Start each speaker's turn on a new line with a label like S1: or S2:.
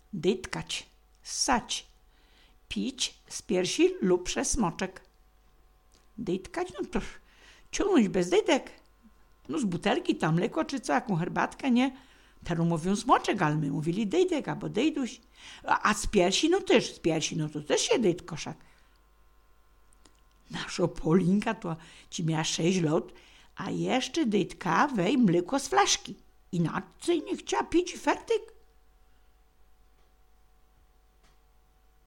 S1: Dytkać, ssać, pić z piersi lub przez smoczek. Dytkać, no to ciągnąć bez dydek. No z butelki tam mleko czy co, jaką herbatkę, nie? Teraz mówią smoczek, ale my mówili dydek albo dejduś. A z piersi, no to też się dydkoszak. Nasza Polinka to ci miała 6 lat, a jeszcze dydka wej mleko z flaszki. Inaczej nie chciała pić fertyk.